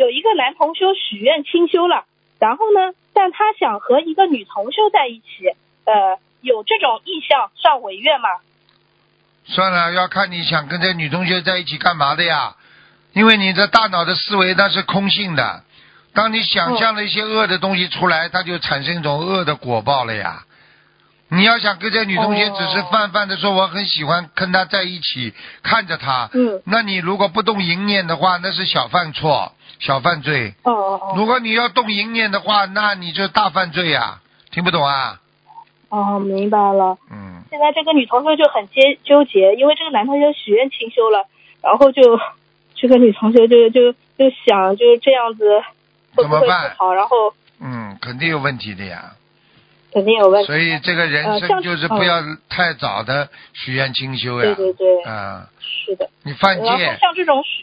有一个男同修许愿清修了，然后呢，但他想和一个女同修在一起，有这种意向算违愿吗？ 算了，要看你想跟这女同学在一起干嘛的呀？因为你的大脑的思维它是空性的，当你想象了一些恶的东西出来，它就产生一种恶的果报了呀。你要想跟这女同学只是泛泛的说我很喜欢跟她在一起，看着她，那你如果不动淫念的话，那是小犯错、小犯罪。如果你要动淫念的话，那你就大犯罪呀。听不懂啊？ 明白了。现在这个女同学就很纠结，因为这个男同学许愿清修了，然后就这个女同学就想就这样子会不会不好，然后肯定有问题的呀。 肯定有问题。 所以这个人生就是不要太早的许愿清修呀。 对。是的。 你犯戒。 然后像这种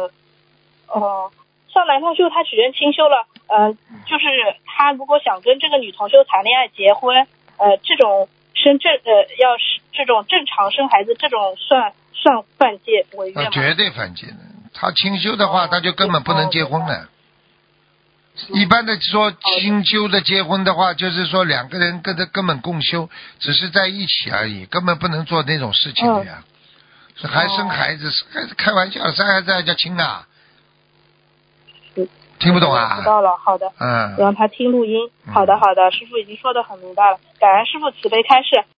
像男同修他许愿清修了，就是他如果想跟这个女同修谈恋爱结婚，这种要是这种正常生孩子，这种算犯戒违愿吗？ 绝对犯戒的。他清修的话，他就根本不能结婚了。一般的说清修的结婚的话，就是说两个人跟他根本共修，只是在一起而已，根本不能做那种事情的呀。还生孩子，开玩笑，生孩子还叫亲啊？听不懂啊？ 知道了，好的。让他听录音。好的，师父已经说得很明白了，感恩师父慈悲开示。